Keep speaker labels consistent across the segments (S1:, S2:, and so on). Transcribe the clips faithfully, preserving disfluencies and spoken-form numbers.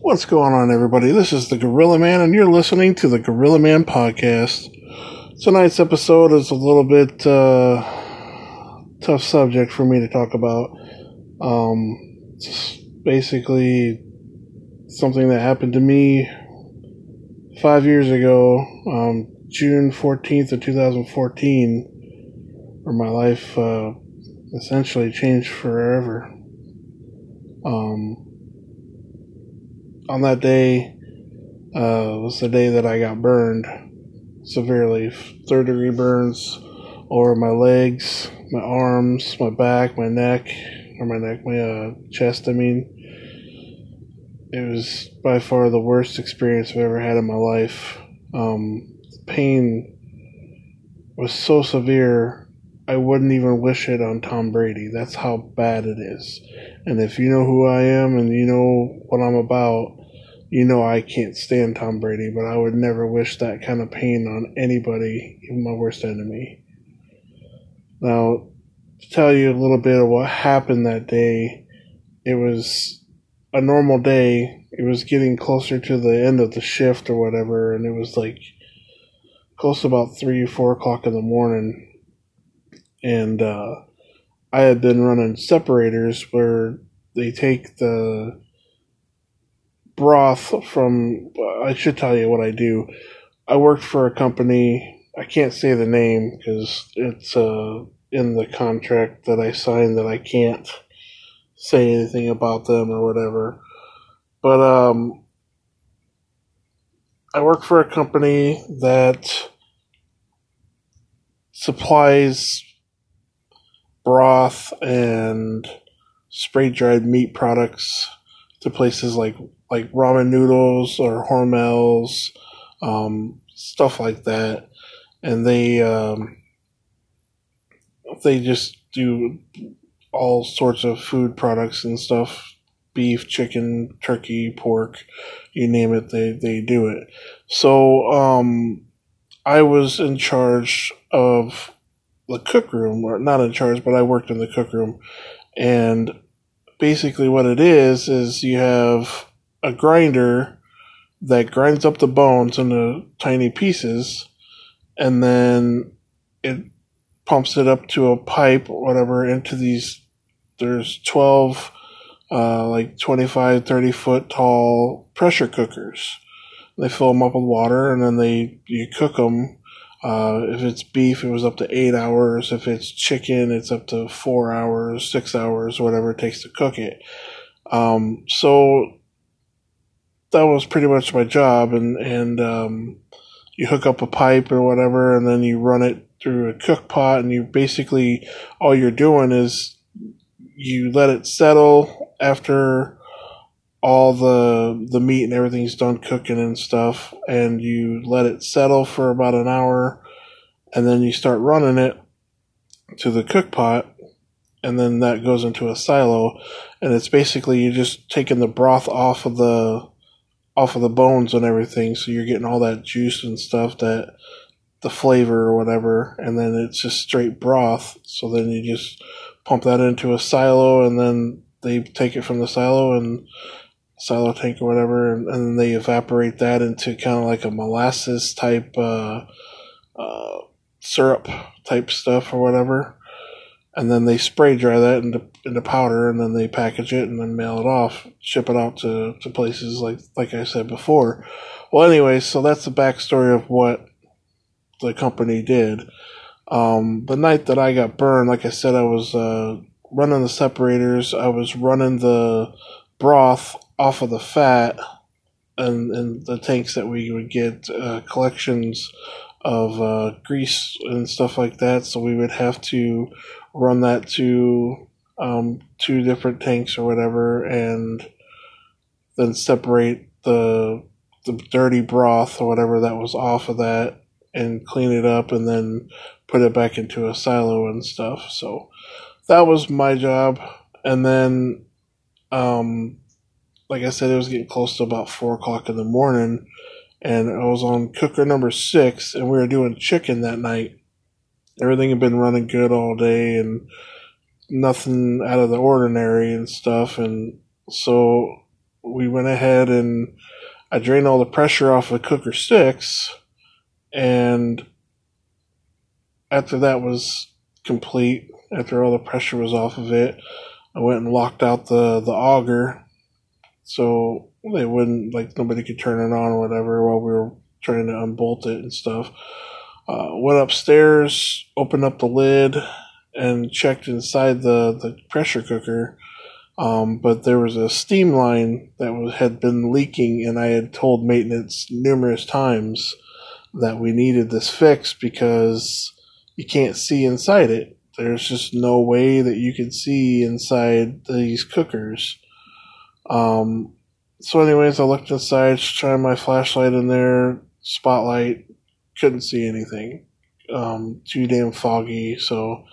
S1: What's going on, everybody? This is the Gorilla Man, and you're listening to the Gorilla Man Podcast. Tonight's episode is a little bit uh, tough subject for me to talk about. Um, it's basically something that happened to me five years ago, um, June fourteenth of two thousand fourteen, where my life uh, essentially changed forever. Um... On that day uh, was the day that I got burned severely. Third degree burns over my legs, my arms, my back, my neck, or my neck, my uh, chest, I mean. It was by far the worst experience I've ever had in my life. Um, the pain was so severe, I wouldn't even wish it on Tom Brady. That's how bad it is. And if you know who I am and you know what I'm about, you know I can't stand Tom Brady, but I would never wish that kind of pain on anybody, even my worst enemy. Now, to tell you a little bit of what happened that day, it was a normal day. It was getting closer to the end of the shift or whatever, and it was like close to about three or four o'clock in the morning. And uh, I had been running separators where they take the broth from, I should tell you what I do. I worked for a company, I can't say the name because it's uh, in the contract that I signed that I can't say anything about them or whatever. But um, I work for a company that supplies broth and spray-dried meat products to places like like ramen noodles or Hormel's, um, stuff like that. And they um, they just do all sorts of food products and stuff. Beef, chicken, turkey, pork, you name it, they, they do it. So um, I was in charge of the cook room, or not in charge, but I worked in the cook room. And basically what it is, is you have a grinder that grinds up the bones into tiny pieces, and then it pumps it up to a pipe or whatever into these, there's twelve, uh, like twenty-five, thirty foot tall pressure cookers. They fill them up with water, and then they, you cook them. Uh, if it's beef, it was up to eight hours. If it's chicken, it's up to four hours, six hours, whatever it takes to cook it. Um, so that was pretty much my job. And, and, um, you hook up a pipe or whatever, and then you run it through a cook pot, and you basically, all you're doing is you let it settle after all the the meat and everything's done cooking and stuff, and you let it settle for about an hour, and then you start running it to the cook pot, and then that goes into a silo, and it's basically you just taking the broth off of the off of the bones and everything, so you're getting all that juice and stuff, that the flavor or whatever, and then it's just straight broth. So then you just pump that into a silo, and then they take it from the silo and silo tank or whatever, and, and then they evaporate that into kind of like a molasses type uh, uh, syrup type stuff or whatever, and then they spray dry that into into powder, and then they package it and then mail it off, ship it out to, to places like like I said before. Well, anyway, so that's the backstory of what the company did. Um, the night that I got burned, like I said, I was uh, running the separators. I was running the broth off of the fat and, and the tanks that we would get uh, collections of uh, grease and stuff like that. So we would have to run that to um, two different tanks or whatever, and then separate the the dirty broth or whatever that was off of that and clean it up, and then put it back into a silo and stuff. So that was my job. And then, um, like I said, it was getting close to about four o'clock in the morning, and I was on cooker number six, and we were doing chicken that night. Everything had been running good all day, and nothing out of the ordinary and stuff. And so we went ahead and I drained all the pressure off the cooker sticks, and after that was complete, after all the pressure was off of it, I went and locked out the, the auger so they wouldn't, like, nobody could turn it on or whatever while we were trying to unbolt it and stuff. Uh, went upstairs, opened up the lid, and checked inside the, the pressure cooker. Um, but there was a steam line that was, had been leaking, and I had told maintenance numerous times that we needed this fixed because you can't see inside it. There's just no way that you could see inside these cookers. Um, so anyways, I looked inside, shined my flashlight in there, spotlight, couldn't see anything. Um, too damn foggy, so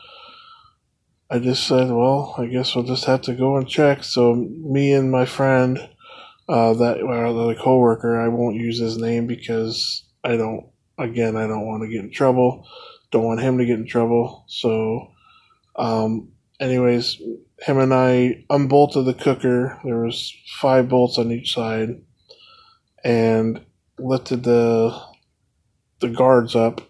S1: I just said, well, I guess we'll just have to go and check. So me and my friend, uh, that, well, the coworker, I won't use his name because I don't, again, I don't want to get in trouble. Don't want him to get in trouble. So, um, anyways, him and I unbolted the cooker. There was five bolts on each side, and lifted the the guards up.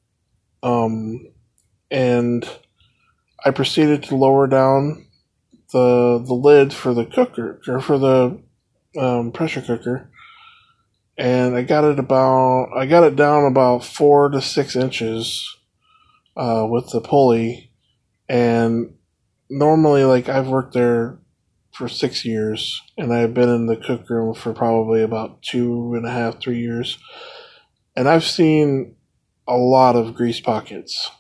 S1: Um, and I proceeded to lower down the the lid for the cooker, or for the um, pressure cooker, and I got it about I got it down about four to six inches uh, with the pulley. And normally, like, I've worked there for six years, and I've been in the cook room for probably about two and a half, three years, and I've seen a lot of grease pockets,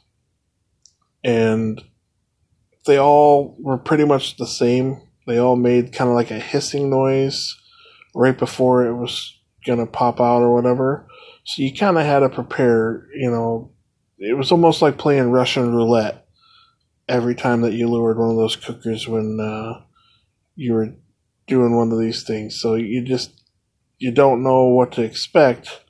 S1: and they all were pretty much the same. They all made kind of like a hissing noise right before it was gonna pop out or whatever. So you kind of had to prepare, you know. It was almost like playing Russian roulette every time that you lured one of those cookers when uh, you were doing one of these things. So you just, you don't know what to expect.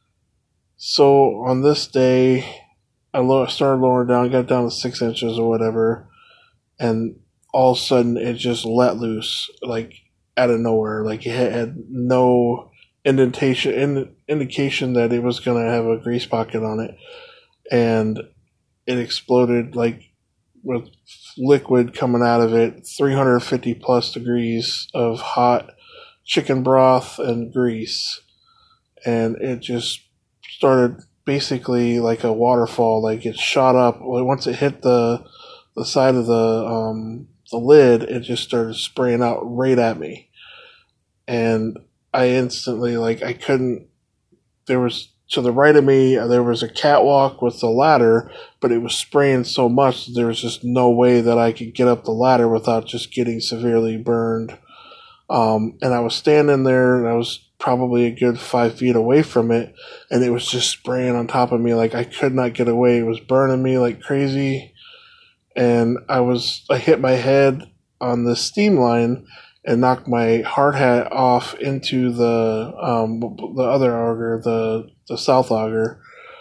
S1: So on this day, I lo- started lowering down, got down to six inches or whatever, and all of a sudden it just let loose, like, out of nowhere. Like, it had no indentation, in, indication that it was going to have a grease pocket on it. And it exploded, like, with liquid coming out of it, three hundred fifty plus degrees of hot chicken broth and grease. And it just started basically like a waterfall. Like, it shot up. Once it hit the the side of the um, the lid, it just started spraying out right at me. And I instantly, like, I couldn't, there was, to the right of me, there was a catwalk with the ladder, but it was spraying so much that there was just no way that I could get up the ladder without just getting severely burned. Um, and I was standing there, and I was probably a good five feet away from it, and it was just spraying on top of me. Like, I could not get away. It was burning me like crazy. And I was, I hit my head on the steam line and knocked my hard hat off into the um, the other auger, the the south auger.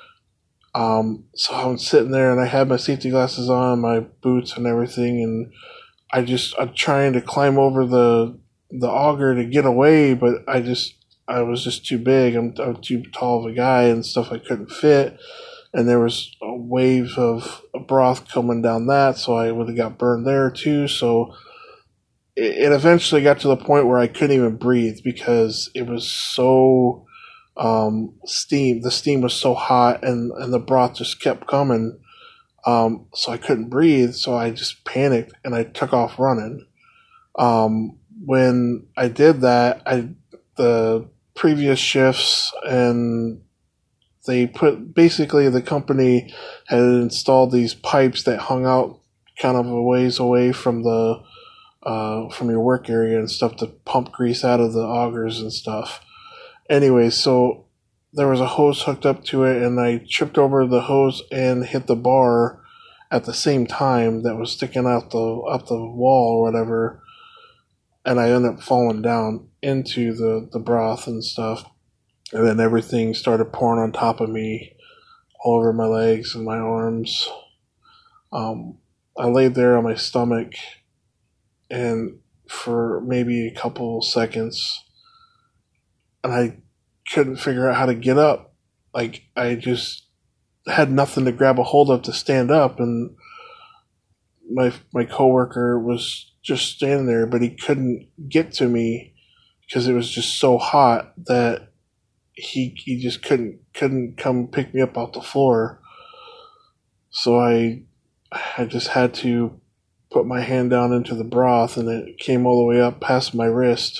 S1: Um, so I'm sitting there, and I had my safety glasses on, my boots and everything, and I just I'm trying to climb over the the auger to get away, but I just I was just too big. I'm, I'm too tall of a guy and stuff. I couldn't fit, and there was a wave of broth coming down that, so I would have got burned there too. So it eventually got to the point where I couldn't even breathe because it was so um, steam. The steam was so hot, and, and the broth just kept coming. Um, so I couldn't breathe. So I just panicked and I took off running. Um, when I did that, I the previous shifts, and they put, basically the company had installed these pipes that hung out kind of a ways away from the Uh, from your work area and stuff to pump grease out of the augers and stuff. Anyway, so there was a hose hooked up to it, and I tripped over the hose and hit the bar at the same time that was sticking out the up the wall or whatever, and I ended up falling down into the, the broth and stuff, and then everything started pouring on top of me, all over my legs and my arms. Um, I laid there on my stomach, and for maybe a couple seconds, and I couldn't figure out how to get up. Like, I just had nothing to grab a hold of to stand up, and my my coworker was just standing there, but he couldn't get to me because it was just so hot that he he just couldn't couldn't come pick me up off the floor. So I I just had to put my hand down into the broth, and it came all the way up past my wrist.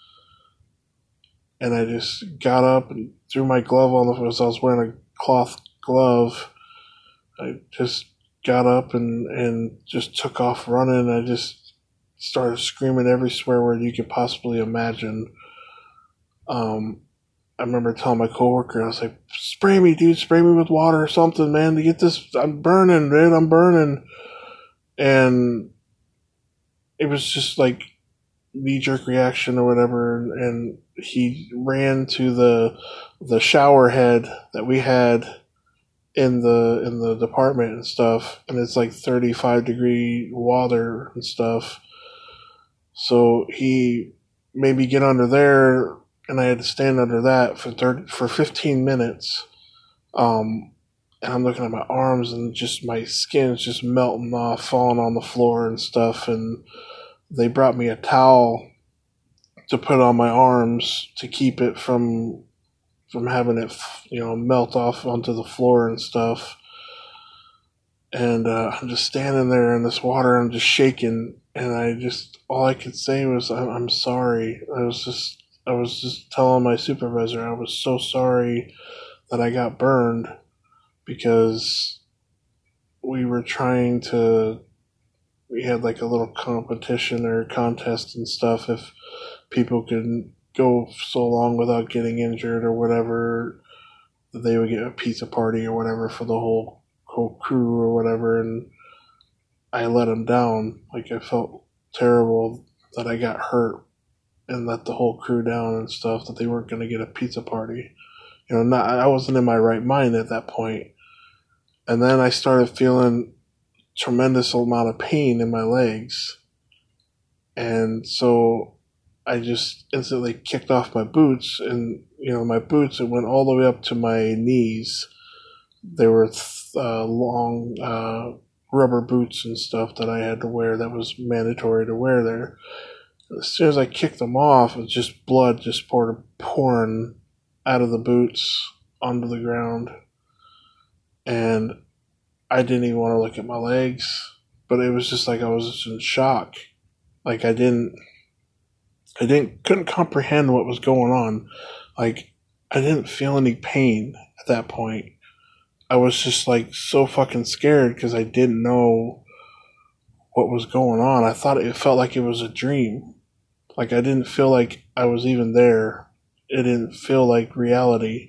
S1: And I just got up and threw my glove on the floor. I was wearing a cloth glove. I just got up and, and just took off running. I just started screaming every swear word you could possibly imagine. Um, I remember telling my coworker, I was like, spray me, dude, spray me with water or something, man, to get this. I'm burning, dude, I'm burning. And it was just like knee-jerk reaction or whatever, and, and he ran to the the shower head that we had in the in the department and stuff, and it's like thirty-five degree water and stuff. So he made me get under there, and I had to stand under that for thirty, for fifteen minutes. Um, and I'm looking at my arms, and just my skin's just melting off, falling on the floor and stuff. And they brought me a towel to put on my arms to keep it from from having it, you know, melt off onto the floor and stuff. And uh, I'm just standing there in this water. I'm just shaking, and I just all I could say was, "I'm, I'm sorry." I was just I was just telling my supervisor I was so sorry that I got burned, because we were trying to. We had like a little competition or contest and stuff. If people could go so long without getting injured or whatever, they would get a pizza party or whatever for the whole whole crew or whatever. And I let them down. Like, I felt terrible that I got hurt and let the whole crew down and stuff, that they weren't going to get a pizza party. You know, not I wasn't in my right mind at that point. And then I started feeling tremendous amount of pain in my legs. And so I just instantly kicked off my boots, and, you know, my boots, it went all the way up to my knees. They were uh, long uh, rubber boots and stuff that I had to wear, that was mandatory to wear there. As soon as I kicked them off, it was just blood just poured, pouring out of the boots onto the ground. And I didn't even want to look at my legs, but it was just like I was just in shock. Like, I didn't, I didn't, couldn't comprehend what was going on. Like, I didn't feel any pain at that point. I was just like so fucking scared because I didn't know what was going on. I thought it felt like it was a dream. Like, I didn't feel like I was even there. It didn't feel like reality.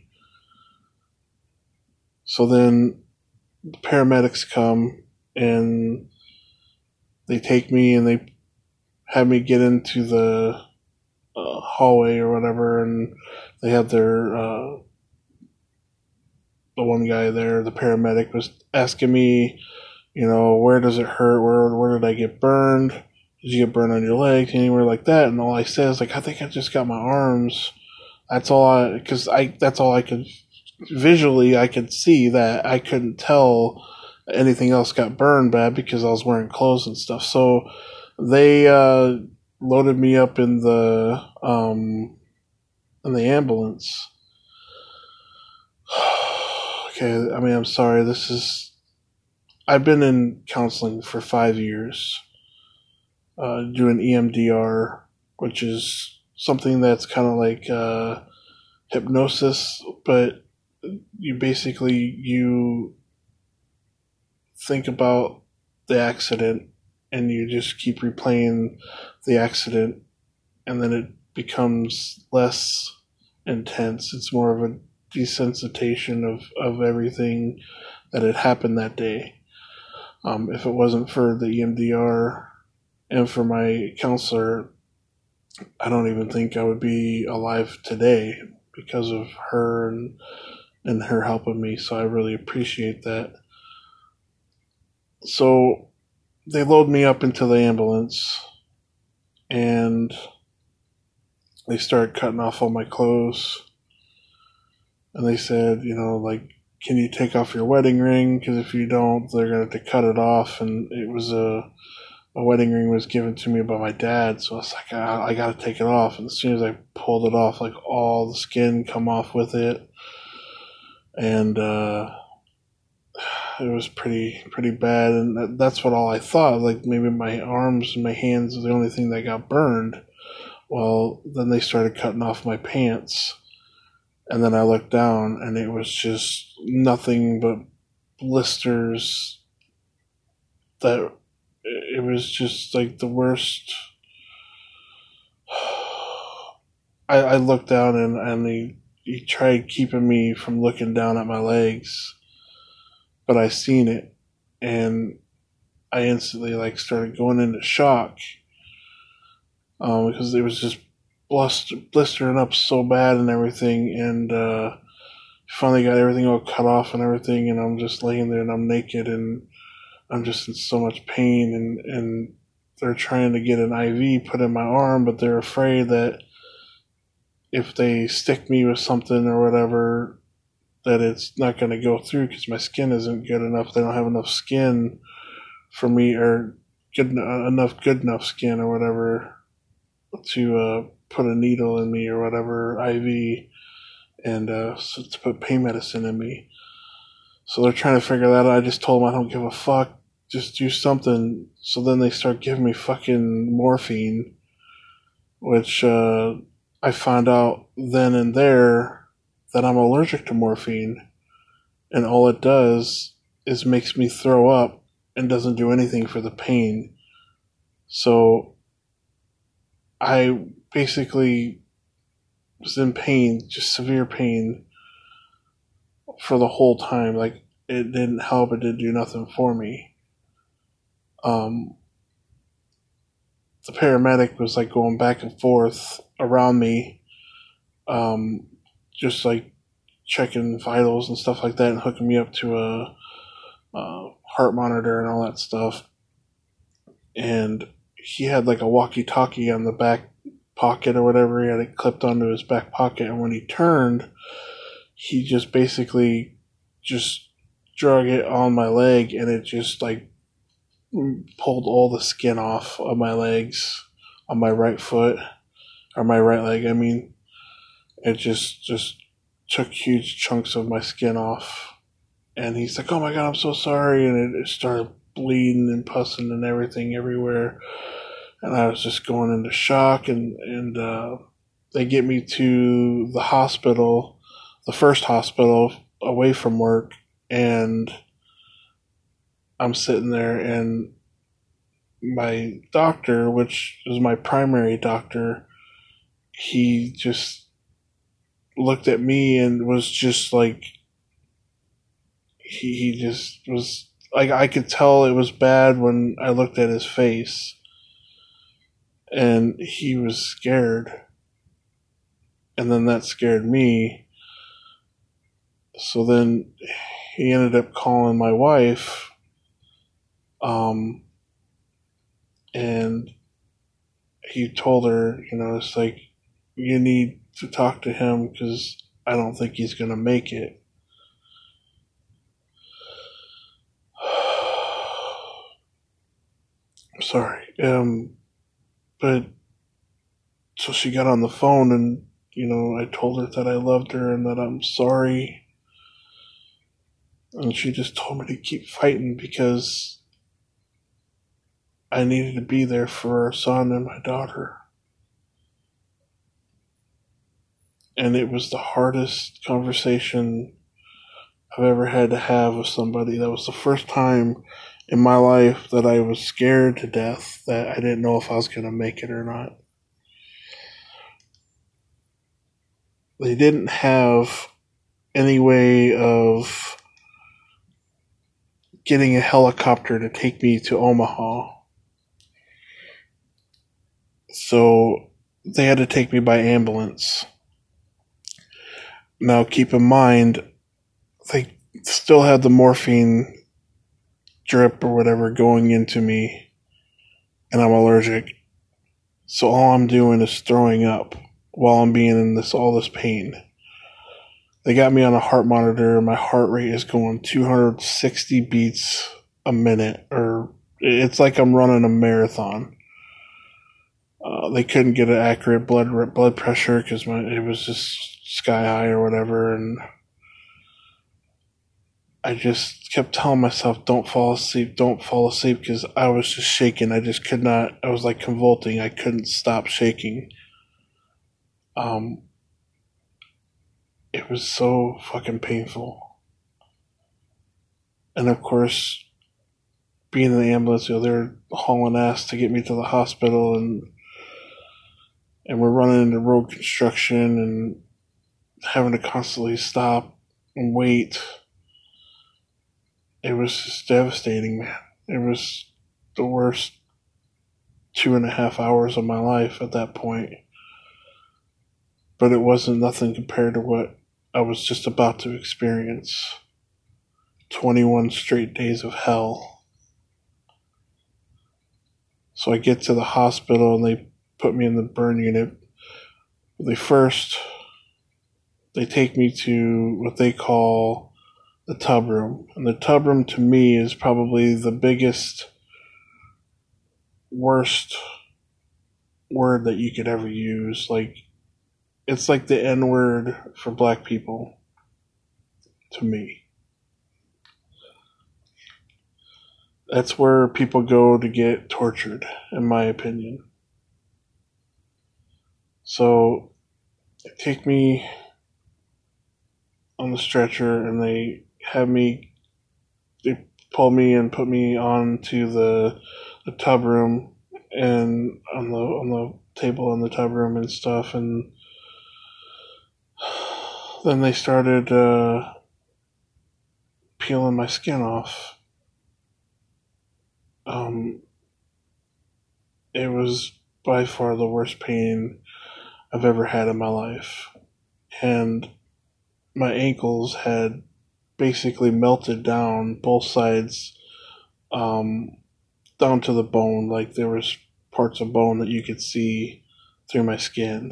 S1: So then the paramedics come, and they take me and they have me get into the uh, hallway or whatever, and they have their uh, the one guy there, the paramedic, was asking me, you know, where does it hurt? Where where did I get burned? Did you get burned on your legs? Anywhere like that? And all I said is like, I think I just got my arms. That's all I, because I that's all I could visually I could see. That I couldn't tell anything else got burned bad because I was wearing clothes and stuff. So they uh, loaded me up in the um, in the ambulance. Okay, I mean, I'm sorry. This is I've been in counseling for five years, uh, doing E M D R, which is something that's kind of like uh, hypnosis, but you basically you think about the accident and you just keep replaying the accident, and then it becomes less intense. It's more of a desensitization of, of everything that had happened that day. Um, if it wasn't for the E M D R and for my counselor, I don't even think I would be alive today because of her and and her helping me. So I really appreciate that. So they load me up into the ambulance, and they started cutting off all my clothes. And they said, you know, like, can you take off your wedding ring? Because if you don't, they're going to have to cut it off. And it was a, a wedding ring was given to me by my dad. So I was like, I, I got to take it off. And as soon as I pulled it off, like, all the skin come off with it. And uh, it was pretty, pretty bad. And that's what all I thought. Like, maybe my arms and my hands are the only thing that got burned. Well, then they started cutting off my pants. And then I looked down, and it was just nothing but blisters. That it was just like the worst. I, I looked down, and, and he, he tried keeping me from looking down at my legs, but I seen it, and I instantly like started going into shock, um, because it was just blistering up so bad and everything, and uh, finally got everything all cut off and everything, and I'm just laying there and I'm naked and I'm just in so much pain, and, and they're trying to get an I V put in my arm, but they're afraid that if they stick me with something or whatever, that it's not going to go through because my skin isn't good enough. They don't have enough skin for me, or good enough good enough skin or whatever to uh, put a needle in me or whatever, I V, and uh, so to put pain medicine in me. So they're trying to figure that out. I just told them I don't give a fuck. Just do something. So then they start giving me fucking morphine, which uh, I found out then and there that I'm allergic to morphine. And all it does is makes me throw up and doesn't do anything for the pain. So I basically was in pain, just severe pain, for the whole time. Like, it didn't help, it didn't do nothing for me. Um, the paramedic was like going back and forth around me, um, just like checking vitals and stuff like that, and hooking me up to a, a heart monitor and all that stuff. And he had like a walkie-talkie on the back pocket or whatever. He had it clipped onto his back pocket, and when he turned, he just basically just drug it on my leg, and it just like pulled all the skin off of my legs on my right foot, or my right leg, I mean. It just just took huge chunks of my skin off. And he's like, oh my God, I'm so sorry. And it, it started bleeding and pussing and everything everywhere. And I was just going into shock. And, and uh, they get me to the hospital, the first hospital away from work. And I'm sitting there, and my doctor, which is my primary doctor, he just looked at me and was just like, he, he just was like, I could tell it was bad when I looked at his face, and he was scared. And then that scared me. So then he ended up calling my wife, um, and he told her, you know, it's like, you need to talk to him because I don't think he's going to make it. I'm sorry. Um, but so she got on the phone, and, you know, I told her that I loved her and that I'm sorry. And she just told me to keep fighting because I needed to be there for our son and my daughter. And it was the hardest conversation I've ever had to have with somebody. That was the first time in my life that I was scared to death, that I didn't know if I was going to make it or not. They didn't have any way of getting a helicopter to take me to Omaha. So they had to take me by ambulance. Now, keep in mind, they still had the morphine drip or whatever going into me, and I'm allergic. So all I'm doing is throwing up while I'm being in this all this pain. They got me on a heart monitor. My heart rate is going two hundred sixty beats a minute, or it's like I'm running a marathon. Uh, they couldn't get an accurate blood blood pressure because it was just sky high or whatever, and I just kept telling myself, "Don't fall asleep, don't fall asleep," because I was just shaking. I just could not. I was like convulsing. I couldn't stop shaking. Um, it was so fucking painful, and of course, being in the ambulance, you know, they're hauling ass to get me to the hospital, and and we're running into road construction and having to constantly stop and wait. It was just devastating, man. It was the worst two and a half hours of my life at that point. But it wasn't nothing compared to what I was just about to experience. twenty-one straight days of hell. So I get to the hospital and they put me in the burn unit. They first, they take me to what they call the tub room. And the tub room to me is probably the biggest, worst word that you could ever use. Like, it's like the N word for black people to me. That's where people go to get tortured, in my opinion. So they take me on the stretcher and they have me, they pull me and put me onto the the tub room and on the on the table in the tub room and stuff, and then they started uh, peeling my skin off. Um, it was by far the worst pain I've ever had in my life, and my ankles had basically melted down both sides, um, down to the bone. Like there was parts of bone that you could see through my skin.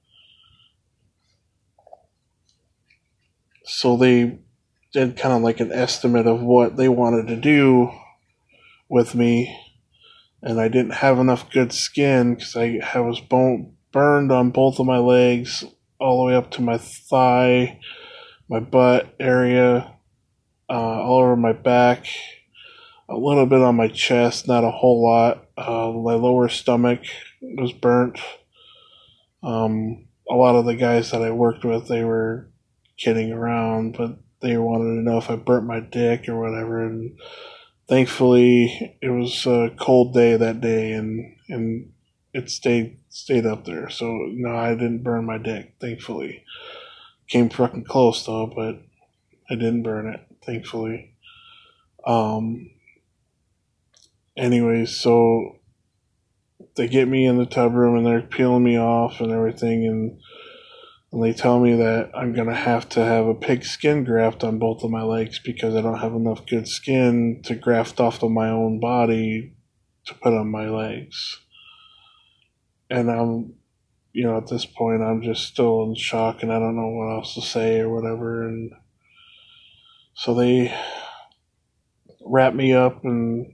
S1: So they did kind of like an estimate of what they wanted to do with me, and I didn't have enough good skin because I, I was bone, burned on both of my legs all the way up to my thigh, my butt area, uh, all over my back, a little bit on my chest, not a whole lot. Uh, my lower stomach was burnt. Um, a lot of the guys that I worked with, they were kidding around, but they wanted to know if I burnt my dick or whatever. And thankfully, it was a cold day that day, and and it stayed stayed up there. So no, I didn't burn my dick. Thankfully, came fucking close though, but I didn't burn it. Thankfully. Um. Anyways, so they get me in the tub room and they're peeling me off and everything, and, and they tell me that I'm going to have to have a pig skin graft on both of my legs because I don't have enough good skin to graft off of my own body to put on my legs. And I'm, you know, at this point, I'm just still in shock and I don't know what else to say or whatever. And so they wrap me up and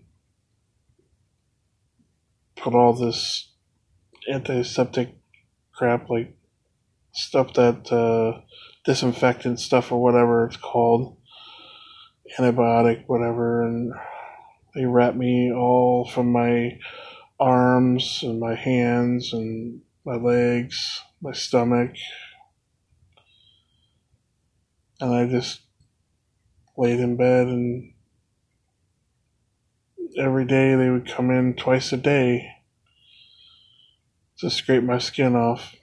S1: put all this antiseptic crap, like stuff that uh, disinfectant stuff or whatever it's called, antibiotic, whatever, and they wrap me all from my arms and my hands and my legs, my stomach, and I just laid in bed, and every day they would come in twice a day to scrape my skin off.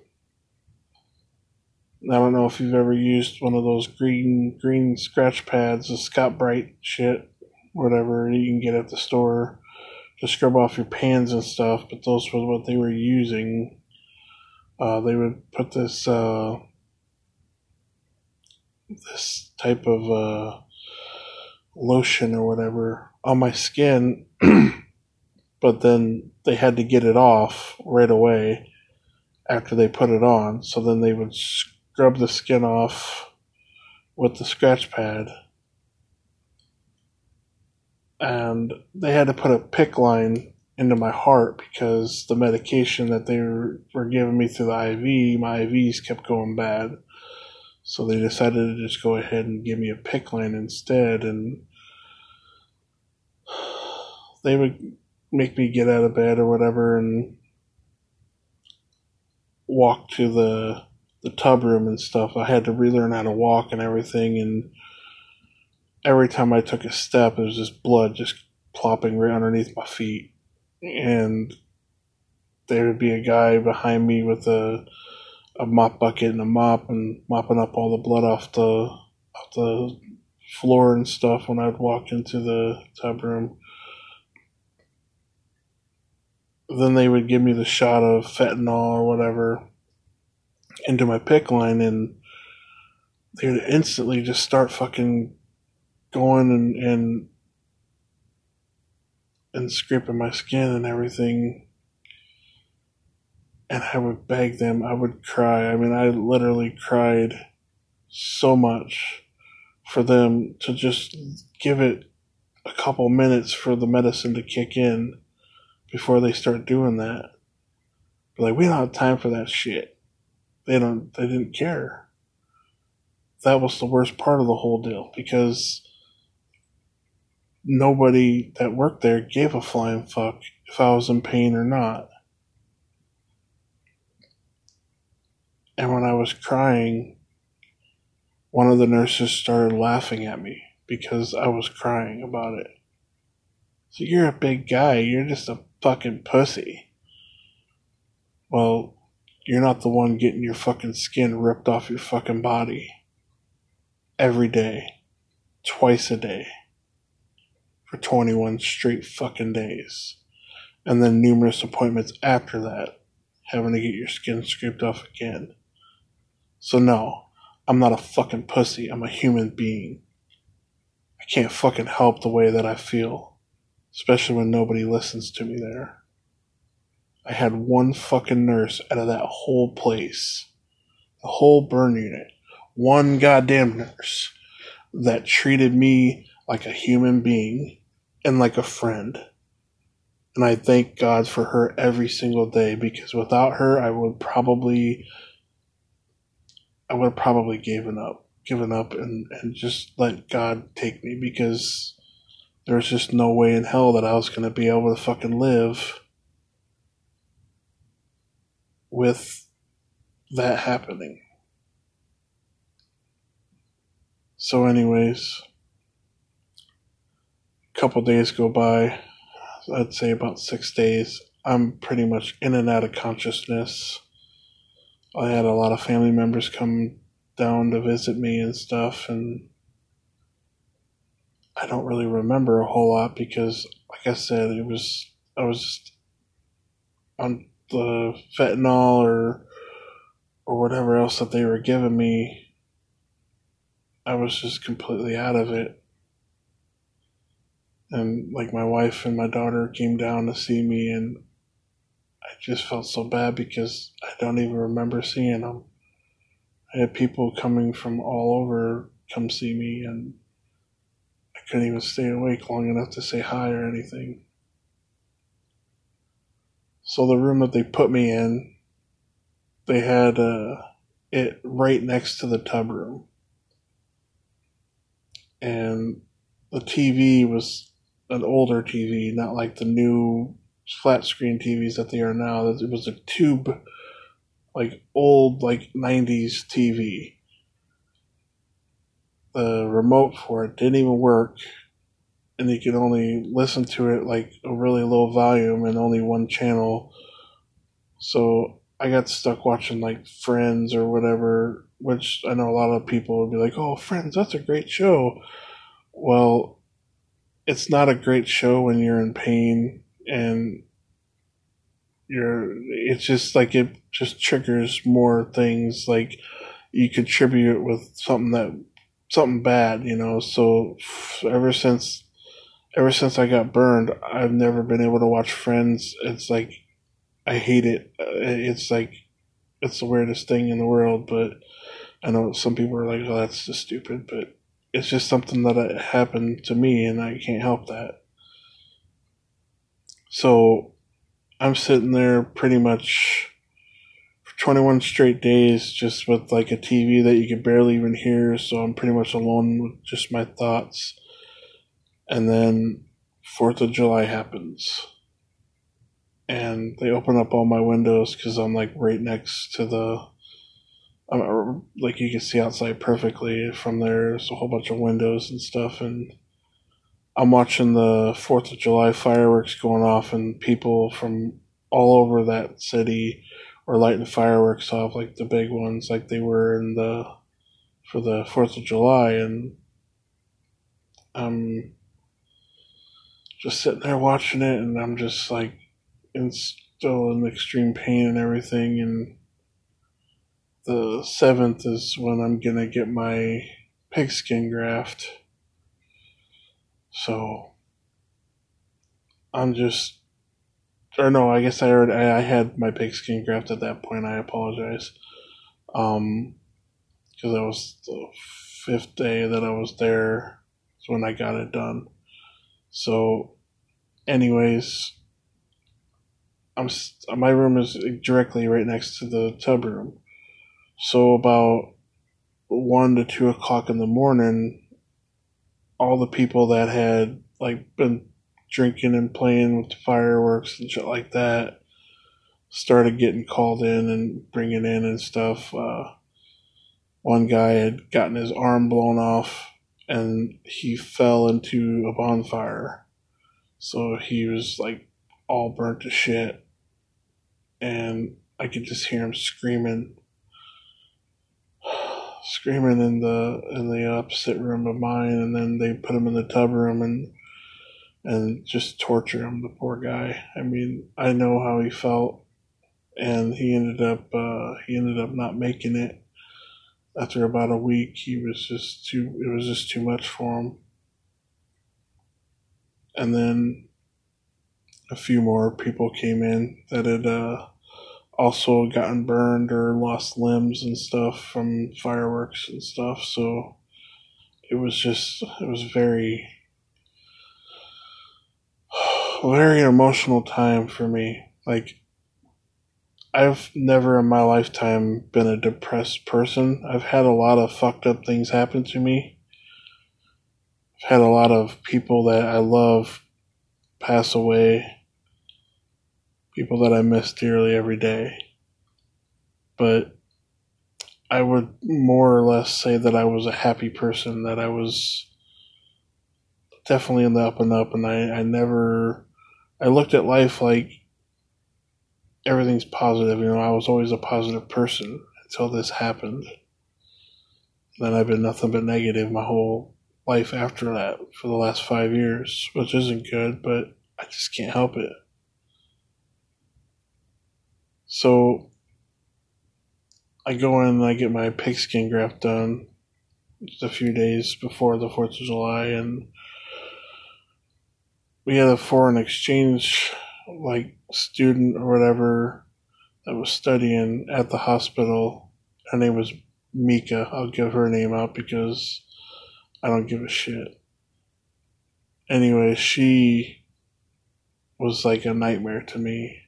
S1: I don't know if you've ever used one of those green green scratch pads, the Scott Bright shit, whatever you can get at the store to scrub off your pans and stuff, but those were what they were using. Uh, they would put this uh, this type of uh, lotion or whatever on my skin but then they had to get it off right away after they put it on. So then they would scrub the skin off with the scratch pad. And they had to put a PICC line into my heart because the medication that they were, were giving me through the I V, my I Vs kept going bad. So they decided to just go ahead and give me a PICC line instead. And they would make me get out of bed or whatever and walk to the the tub room and stuff. I had to relearn how to walk and everything, and every time I took a step, it was just blood just plopping right underneath my feet. And there would be a guy behind me with a a mop bucket and a mop and mopping up all the blood off the off the floor and stuff when I'd walk into the tub room. Then they would give me the shot of fentanyl or whatever into my PICC line, and they would instantly just start fucking going and and and scraping my skin and everything. And I would beg them. I would cry. I mean, I literally cried so much for them to just give it a couple minutes for the medicine to kick in before they start doing that. But like, we don't have time for that shit. They don't. They didn't care. That was the worst part of the whole deal, because nobody that worked there gave a flying fuck if I was in pain or not. And when I was crying, one of the nurses started laughing at me because I was crying about it. So you're a big guy. You're just a fucking pussy. Well, you're not the one getting your fucking skin ripped off your fucking body every day, twice a day, for twenty-one straight fucking days. And then numerous appointments after that, having to get your skin scraped off again. So no, I'm not a fucking pussy. I'm a human being. I can't fucking help the way that I feel, especially when nobody listens to me there. I had one fucking nurse out of that whole place, the whole burn unit, one goddamn nurse that treated me like a human being and like a friend. And I thank God for her every single day, because without her, I would probably... I would have probably given up, given up and, and just let God take me, because there was just no way in hell that I was going to be able to fucking live with that happening. So anyways, a couple days go by, I'd say about six days, I'm pretty much in and out of consciousness. I had a lot of family members come down to visit me and stuff, and I don't really remember a whole lot because, like I said, it was I was just on the fentanyl or or whatever else that they were giving me. I was just completely out of it. And like, my wife and my daughter came down to see me, and I just felt so bad because I don't even remember seeing them. I had people coming from all over come see me, and I couldn't even stay awake long enough to say hi or anything. So the room that they put me in, they had uh, it right next to the tub room. And the T V was an older T V, not like the new flat screen T Vs that they are now. It was a tube, like old, like nineties T V. The remote for it didn't even work, and you could only listen to it like a really low volume and only one channel. So I got stuck watching like Friends or whatever, which I know a lot of people would be like, oh, Friends, that's a great show. Well, it's not a great show when you're in pain, and you're, it's just like, it just triggers more things. Like, you contribute with something that, something bad, you know. So ever since ever since I got burned, I've never been able to watch Friends. It's like I hate it. Uh, It's like it's the weirdest thing in the world, but I know some people are like, "Oh, that's just stupid," but it's just something that uh, happened to me, and I can't help that. So I'm sitting there pretty much for twenty-one straight days, just with like a T V that you could barely even hear. So I'm pretty much alone with just my thoughts. And then Fourth of July happens, and they open up all my windows because I'm like right next to the, I'm, like you can see outside perfectly from there. There's a whole bunch of windows and stuff, and I'm watching the Fourth of July fireworks going off, and people from all over that city are lighting fireworks off, like the big ones, like they were in the for the Fourth of July, and I'm just sitting there watching it, and I'm just like in still in extreme pain and everything. And the seventh is when I'm gonna get my pigskin graft. So I'm just, or no, I guess I already I had my pigskin graft at that point. I apologize, um, because that was the fifth day that I was there. Is when I got it done. So, anyways, I'm my room is directly right next to the tub room. So about one to two o'clock in the morning, all the people that had like been drinking and playing with the fireworks and shit like that started getting called in and bringing in and stuff. Uh, one guy had gotten his arm blown off and he fell into a bonfire. So he was like all burnt to shit. And I could just hear him screaming, screaming in the in the opposite room of mine. And then they put him in the tub room and and just torture him, the poor guy. I mean, I know how he felt, and he ended up uh, he ended up not making it. After about a week, he was just too. It was just too much for him. And then a few more people came in that had uh, also gotten burned or lost limbs and stuff from fireworks and stuff. So it was just it was very very emotional time for me. Like, I've never in my lifetime been a depressed person. I've had a lot of fucked up things happen to me. I've had a lot of people that I love pass away. People that I miss dearly every day. But I would more or less say that I was a happy person, that I was definitely in the up and up, and I, I never, I looked at life like everything's positive. You know, I was always a positive person until this happened. Then I've been nothing but negative my whole life after that for the last five years, which isn't good, but I just can't help it. So I go in and I get my pigskin graft done just a few days before the fourth of July, and we had a foreign exchange like student or whatever that was studying at the hospital. Her name was Mika. I'll give her name out because I don't give a shit. Anyway, she was like a nightmare to me.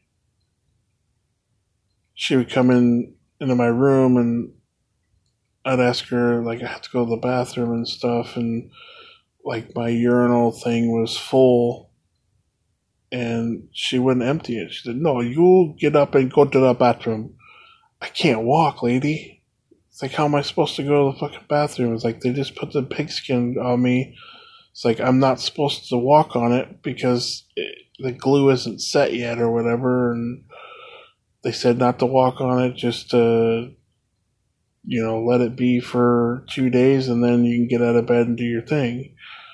S1: She would come in into my room and I'd ask her, like, I have to go to the bathroom and stuff, and like my urinal thing was full and she wouldn't empty it. She said, "No, you get up and go to the bathroom." I can't walk, lady. It's like, how am I supposed to go to the fucking bathroom? It's like they just put the pigskin on me. It's like I'm not supposed to walk on it because it, the glue isn't set yet or whatever, and they said not to walk on it, just to, you know, let it be for two days and then you can get out of bed and do your thing.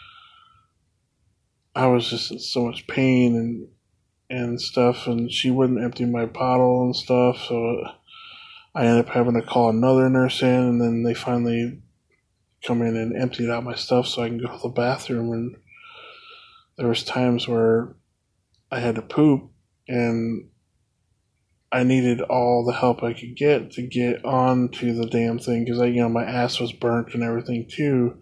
S1: I was just in so much pain and and stuff, and she wouldn't empty my bottle and stuff, so I ended up having to call another nurse in, and then they finally come in and emptied out my stuff so I can go to the bathroom. And there was times where I had to poop and I needed all the help I could get to get onto the damn thing because I, you know, my ass was burnt and everything too.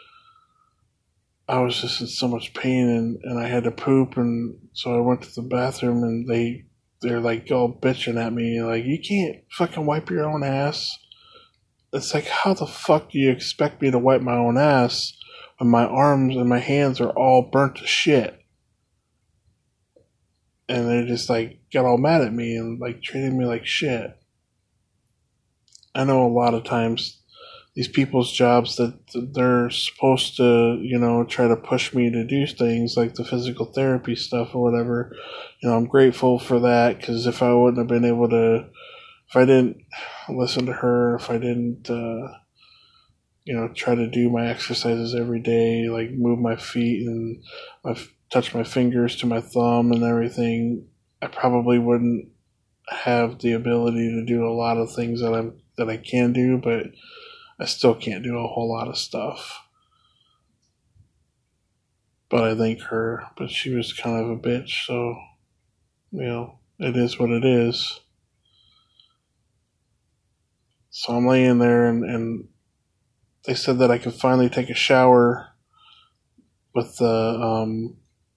S1: I was just in so much pain and, and I had to poop, and so I went to the bathroom and they they're like all bitching at me like, you can't fucking wipe your own ass. It's like, how the fuck do you expect me to wipe my own ass when my arms and my hands are all burnt to shit? And they just like got all mad at me and like treated me like shit. I know a lot of times these people's jobs that they're supposed to, you know, try to push me to do things like the physical therapy stuff or whatever. You know, I'm grateful for that because if I wouldn't have been able to, if I didn't listen to her, if I didn't, uh, you know, try to do my exercises every day, like move my feet and my, touch my fingers to my thumb and everything, I probably wouldn't have the ability to do a lot of things that I'm that I can do, but I still can't do a whole lot of stuff. But I thank her. But she was kind of a bitch, so, you know, it is what it is. So I'm laying there, and, and they said that I could finally take a shower with the um,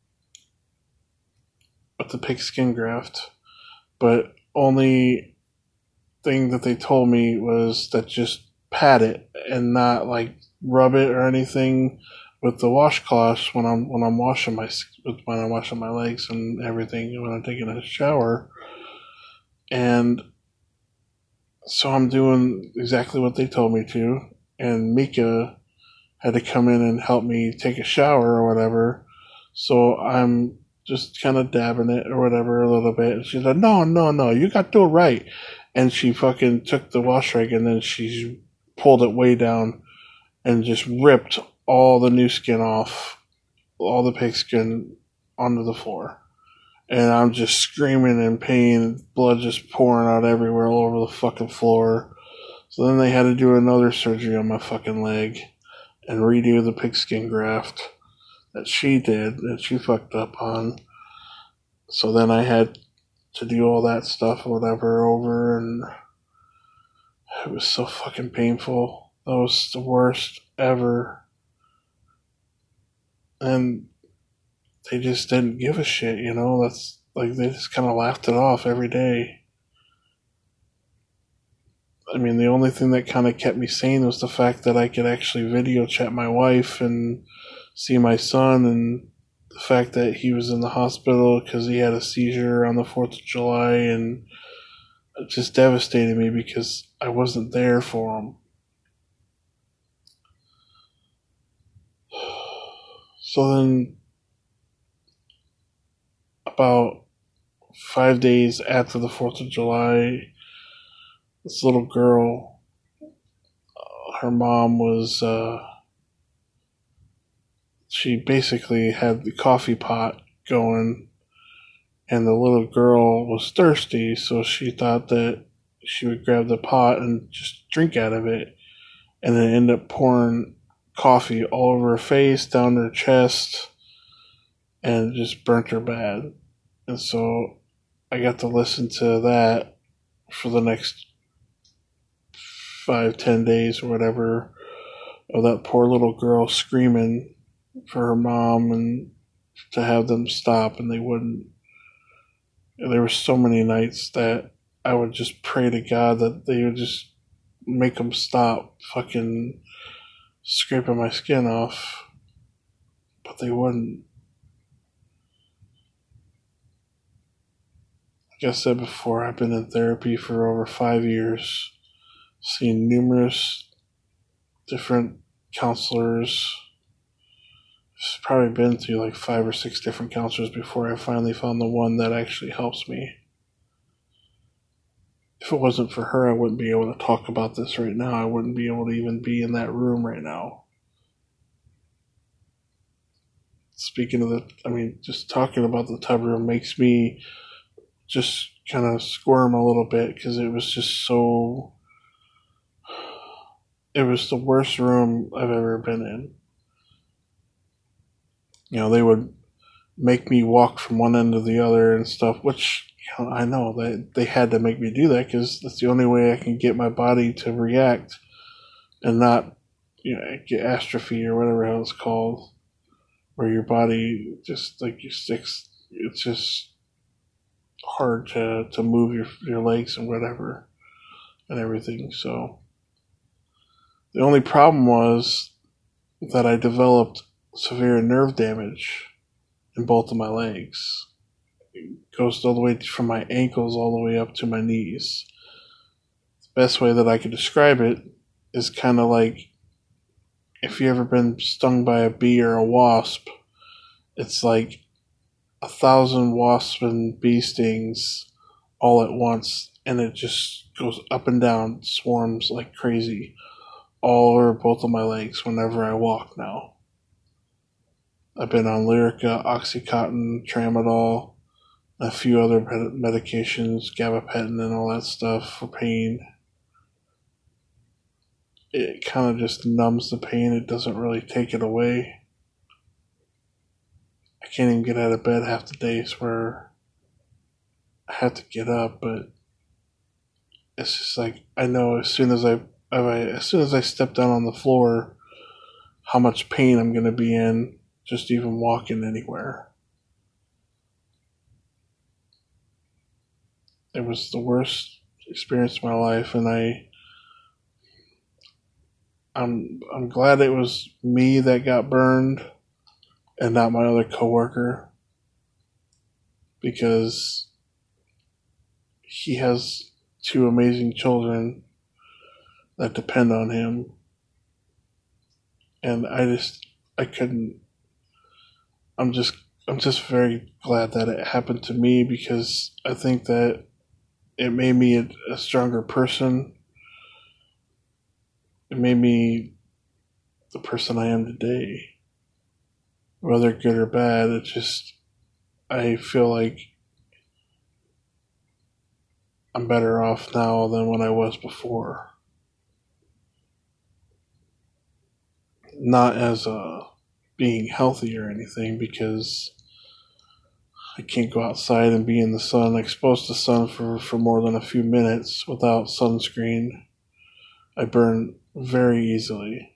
S1: with the pig skin graft. But only thing that they told me was that just pat it and not like rub it or anything with the washcloths when I'm when I'm washing my when I'm washing my legs and everything when I'm taking a shower. And so I'm doing exactly what they told me to. And Mika had to come in and help me take a shower or whatever. So I'm just kind of dabbing it or whatever a little bit. And she said, no, no, no, you got to do it right. And she fucking took the wash rag and then she pulled it way down and just ripped all the new skin off, all the pig skin onto the floor. And I'm just screaming in pain, blood just pouring out everywhere all over the fucking floor. So then they had to do another surgery on my fucking leg and redo the pig skin graft that she did, that she fucked up on. So then I had to do all that stuff or whatever over, and it was so fucking painful. That was the worst ever. And they just didn't give a shit, you know? That's like, they just kind of laughed it off every day. I mean, the only thing that kind of kept me sane was the fact that I could actually video chat my wife and see my son, and the fact that he was in the hospital because he had a seizure on the fourth of July, and it just devastated me because I wasn't there for him. So then, about five days after the fourth of July, this little girl, uh, her mom was, uh, she basically had the coffee pot going, and the little girl was thirsty, so she thought that she would grab the pot and just drink out of it, and then end up pouring coffee all over her face, down her chest, and it just burnt her bad. And so I got to listen to that for the next five, ten days or whatever, of that poor little girl screaming for her mom and to have them stop, and they wouldn't. And there were so many nights that I would just pray to God that they would just make them stop fucking scraping my skin off, but they wouldn't. Like I said before, I've been in therapy for over five years, seen numerous different counselors. I've probably been through like five or six different counselors before I finally found the one that actually helps me. If it wasn't for her, I wouldn't be able to talk about this right now. I wouldn't be able to even be in that room right now. Speaking of the, I mean, just talking about the tub room makes me just kind of squirm a little bit because it was just so, it was the worst room I've ever been in. You know, they would make me walk from one end to the other and stuff, which you know, I know that they had to make me do that because that's the only way I can get my body to react and not, you know, get atrophy or whatever it's called, where your body just like you sticks. It's just hard to, to move your your legs and whatever and everything. So the only problem was that I developed severe nerve damage in both of my legs. It goes all the way from my ankles all the way up to my knees. The best way that I could describe it is kind of like if you ever been stung by a bee or a wasp, it's like a thousand wasp and bee stings all at once, and it just goes up and down, swarms like crazy, all over both of my legs whenever I walk now. I've been on Lyrica, Oxycontin, Tramadol, a few other medications, gabapentin and all that stuff for pain. It kind of just numbs the pain. It doesn't really take it away. I can't even get out of bed half the days where I have to get up, but it's just like I know as soon as I, I as soon as I step down on the floor, how much pain I'm going to be in just even walking anywhere. It was the worst experience of my life, and I, I'm I'm glad it was me that got burned and not my other coworker, because he has two amazing children that depend on him, and I just I couldn't. I'm just I'm just very glad that it happened to me, because I think that it made me a, a stronger person. It made me the person I am today. Whether good or bad, it just, I feel like I'm better off now than when I was before. Not as a being healthy or anything, because I can't go outside and be in the sun, exposed to the sun for, for more than a few minutes without sunscreen. I burn very easily.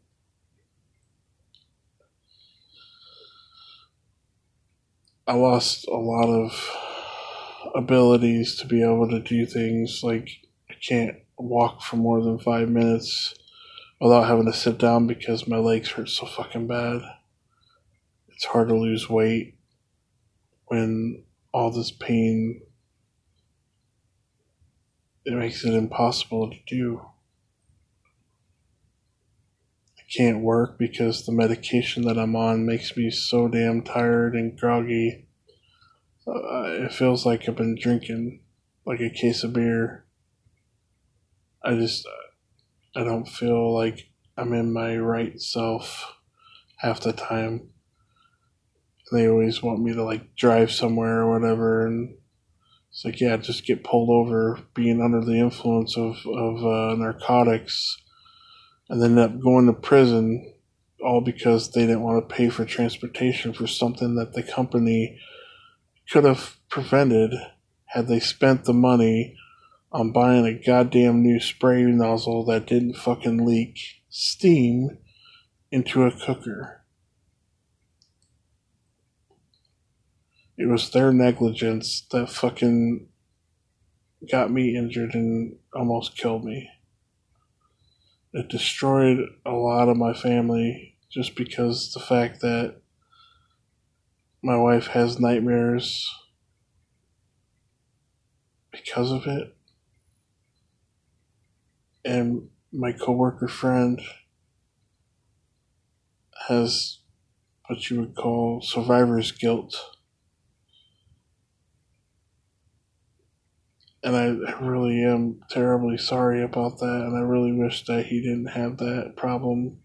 S1: I lost a lot of abilities to be able to do things. Like, I can't walk for more than five minutes without having to sit down because my legs hurt so fucking bad. It's hard to lose weight when all this pain, it makes it impossible to do. I can't work because the medication that I'm on makes me so damn tired and groggy. Uh, it feels like I've been drinking like a case of beer. I just, I don't feel like I'm in my right self half the time. They always want me to like drive somewhere or whatever, and it's like, yeah, just get pulled over being under the influence of, of uh, narcotics, and then end up going to prison, all because they didn't want to pay for transportation for something that the company could have prevented had they spent the money on buying a goddamn new spray nozzle that didn't fucking leak steam into a cooker. It was their negligence that fucking got me injured and almost killed me. It destroyed a lot of my family just because the fact that my wife has nightmares because of it. And my coworker friend has what you would call survivor's guilt. And I really am terribly sorry about that, and I really wish that he didn't have that problem.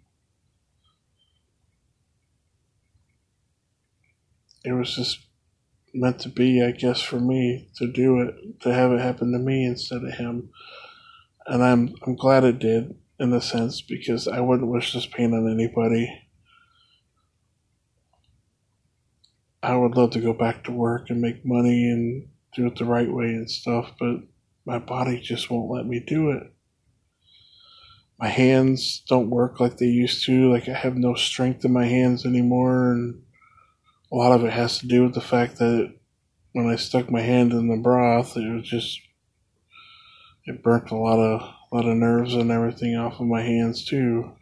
S1: It was just meant to be, I guess, for me to do it, to have it happen to me instead of him. And I'm I'm glad it did, in a sense, because I wouldn't wish this pain on anybody. I would love to go back to work and make money and do it the right way and stuff, but my body just won't let me do it. My hands don't work like they used to. Like, I have no strength in my hands anymore, and a lot of it has to do with the fact that when I stuck my hand in the broth, it was just it burnt a lot of a lot of nerves and everything off of my hands too.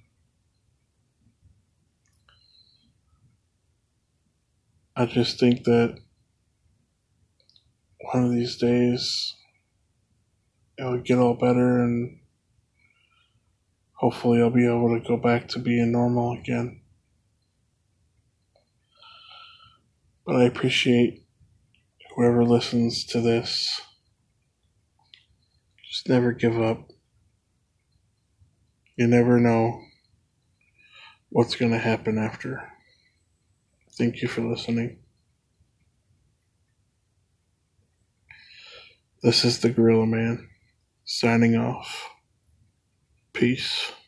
S1: I just think that one of these days it'll get all better, and hopefully I'll be able to go back to being normal again. But I appreciate whoever listens to this. Just never give up. You never know what's going to happen after. Thank you for listening. This is the Gorilla Man, signing off. Peace.